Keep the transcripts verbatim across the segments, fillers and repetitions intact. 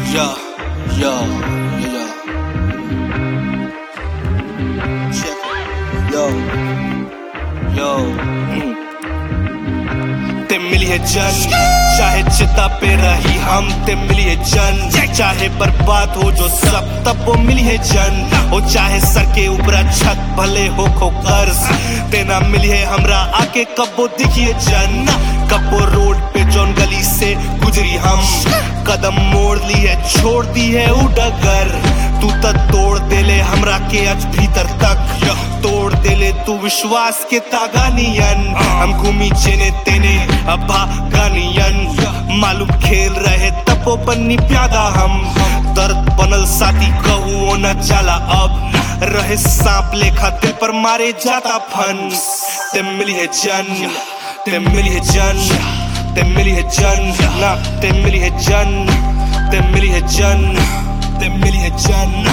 Yeah, yeah, yeah. Check it. Yo, yo. Mm. ते मिली है जन, चाहे चिता पे रही हम, ते मिली है जन, चाहे बर्बाद हो जो सब तब वो मिली है जन, ओ चाहे सर के ऊपर छत भले हो खो कर्ज, तेना मिली है हमरा आके कब वो दिखिए जन, कब वो रोड पे जौन गली से गुजरी हम, कदम मोड़ ली है छोड़ दी है उडगर, तू त तोड़ देले हमरा के आज भीतर तक, तोड़ देले तू विश्वास के तागा नियन, हम घूमी चेने तेने अब्बा गानियन, मालूम खेल रहे तब वो बन्नी प्यादा हम, दर्द बनल साथी कहूँ न चला अब, रहे सांप लेखा दिल पर मारे जाता फन, ते मिली है जन, ते मिली है जन, ते मिली है जन, ना ते मिली है जन, ते मिली है जन, ते मिली है जन,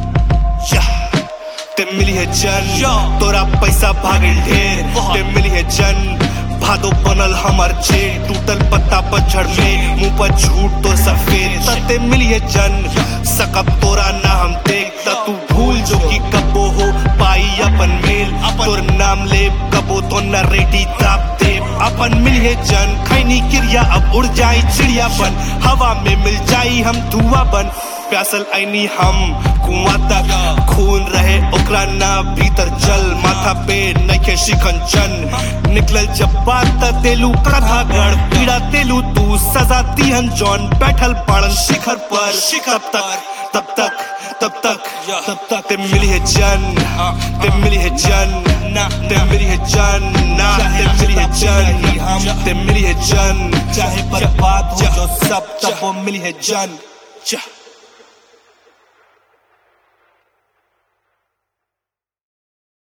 ते मिली है जन, तोरा पैसा भागल ढेर, ते मिली है जन, भादो बनल हमर जेल, टूटल पत्ता पतझड़ में, मुंह पर झूठ तो सफेद, ते मिली है जन, सकब तोरा ना हम देख, तू भूल जो कि कबो हो पाई अपन मेल, तोर नाम ले कबो तो न रेडी दाब दे, अपन मिली है जन, खैनी क्रिया अब उड़ जाई चिड़िया बन, हवा में मिल जाई हम धुआं बन, प्यासल आईनी हम कुआं तक, खून रहे ओकरा ना भीतर जल, माथा पे नखे शिकन जन, निकलल जब बात तेलू कथा गढ़, पीड़ा तेलू तू सजा दिहन जौन, बैठल पाड़न शिखर पर, शिखर तक तब तक तब तक तब तक ते मिली है जन, ते मिली है जन, ना ते मिली है जन, ना ते मिली है जन, हम ते मिली है जन, चाहे बर्बाद हो जो सब तब वो मिली है जन।